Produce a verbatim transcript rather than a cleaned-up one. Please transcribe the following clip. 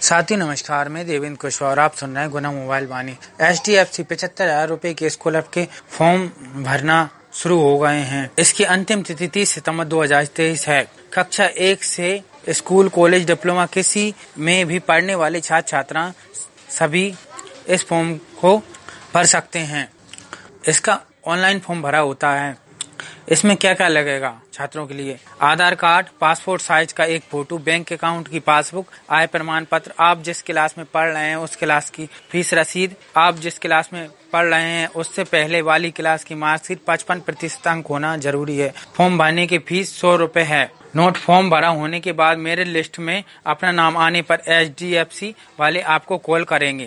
साथियों नमस्कार, मैं देवेंद्र कुशवाहा और आप सुन रहे हैं Guna mobile Vani. H D F C पचहत्तर हजार रुपए के स्कॉलर के फॉर्म भरना शुरू हो गए हैं। इसकी अंतिम तिथि तीस सितंबर दो हजार तेईस है। कक्षा एक से स्कूल, कॉलेज, डिप्लोमा किसी में भी पढ़ने वाले छात्र छात्रा सभी इस फॉर्म को भर सकते हैं। इसका ऑनलाइन फॉर्म भरा होता है। इसमें क्या क्या लगेगा छात्रों के लिए? आधार कार्ड, पासपोर्ट साइज का एक फोटो, बैंक अकाउंट की पासबुक, आय प्रमाण पत्र, आप जिस क्लास में पढ़ रहे हैं उस क्लास की फीस रसीद, आप जिस क्लास में पढ़ रहे हैं उससे पहले वाली क्लास की मार्कशीट, पचपन प्रतिशत अंक होना जरूरी है। फॉर्म भरने की फीस सौ रुपए है। नोट, फॉर्म भरा होने के बाद मेरिट लिस्ट में अपना नाम आने पर एच डी एफ सी वाले आपको कॉल करेंगे।